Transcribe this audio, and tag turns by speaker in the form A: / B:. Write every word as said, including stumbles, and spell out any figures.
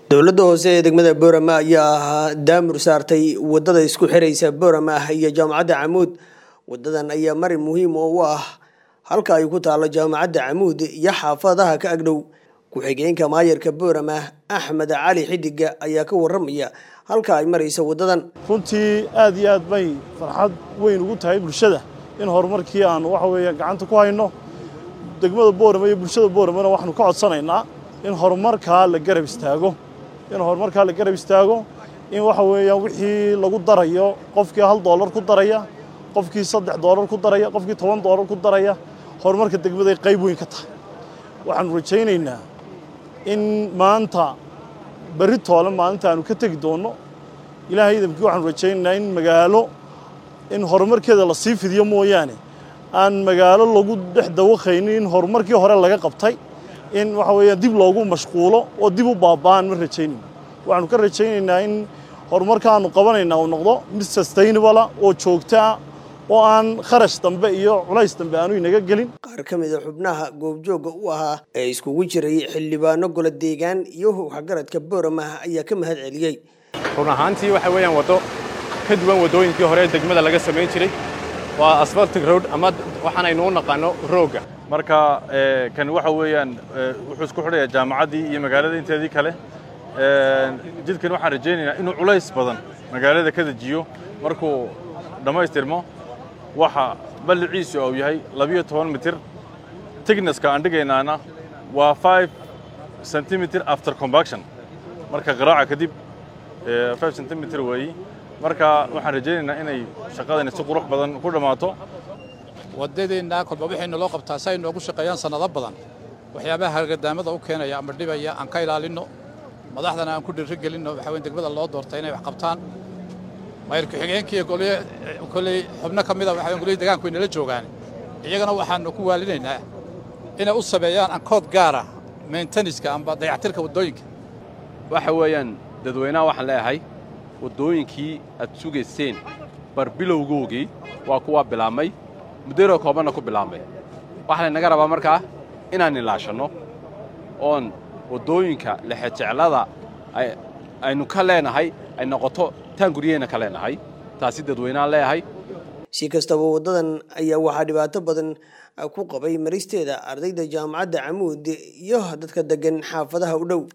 A: dowladda hoose ee degmada Boorama ayaa daamur saartay wadada isku xiraysa Boorama iyo jaamacadda Camuud. Wadadan ayaa marin muhiim u ah halka ay ku taalo jaamacadda Camuud iyo xaafadaha ka agdhow. Ku-xigeenka maayarka Boorama Axmed Cali Xidiga ayaa ka waramaya halka ay marayso wadadan.
B: runtii aad iyo aad bay farxad weyn ugu tahay bulshada in horumarkii aan waxa weeyaan gacanta ku hayno degmada Boorama iyo bulshada Booramana waxaanu ka codsanaynaa in horumarka la garab istaago in horumarka la garab istaago in waxa weeyaan wixii lagu darayo qofkii hal dollar ku daraya qofkii saddex dollar ku daraya qofkii toban dollar ku daraya horumarka degmada ay qayb weyn ka tahay waxaan rajaynaynaa in maanta bari toole maalinta aanu ka tagi doono ilaahay idamkii waxaan rajaynaynaa in magaalo in horumarkeeda la sii fidiyo mooyaane aan magaalo lagu dhex dawaqaynin in horumarkii hore laga qabtay in waxa weeyaan dib loogu mashquulo oo dib u baabaan ma rajaynayno waxaanu ka rajaynaynaa in horumarka aanu qabanaynaa uu noqdo mid sustainable oo joogto ah oo aan kharash dambe iyo culays dambe aanu inaga gelin.
A: qaar ka mid ah xubnaha goobjooga u ahaa ee iskugu jiray xildhibaano golo deegaan iyo waxgaradka Boorama ayaa ka mahad celiyay.
C: run ahaantii waxa weeyaan wado ka duwan wadooyinkii hore ee degmada laga sameyn jiray waa asphalt road ama waxaan aynu u naqaano rooga
D: marka ee kan waxa weeyaan wuxuu isku xidhay jaamacadii iyo magaalada inteedii kale ee jidkan waxaan rajaynaynaa inuu culays badan magaalada ka dajiyo markuu dhamaystirmo waxa balciisu oo yahay laba iyo toban mitir thickness-ka aan dhigaynaana waa five centimeter after compaction marka qaraaca kadib ee five centimeter weey marka waxaan rajaynaynaa inay shaqadan si qurux badan ku dhamaato
E: wadadeena kolba wixii loo qabtaa say noogu shaqeeyaan sanado badan waxyaabaha hargadaamada u keenaya ama dhibaya aan ka ilaalino madaxdana aan ku dhirigelino waxa weyn degmada loo doortay inay wax qabtaan maayir ku-xigeenkii golay golay xubno kamid ah waxa weyn golay deegaanku inala joogaan iyagana waxaan ku waalinaynaa inay u sameeyaan aan kood gaar ah maintenance-ka amba dayactirka wadooyinka
F: waxa weeyaan dadweynaha waxaan leeyahay wadooyinkii aad sugayseen bar bilowgoogii waa kuwa bilaamay muddo kooban ku bilaamay waxa naga rabaa markaa inaan ilaashano oon wadooyinka la xajeclada ay aynu ka leenahay ay noqoto taan guriyena ka leenahay taasi dadweynaha leeyahay.
A: si kastaba wadadan ayaa waxa dhibaato badan ku qabay maristeeda ardayda jaamacadda Camuud iyo dadka degan xaafadaha u dhow.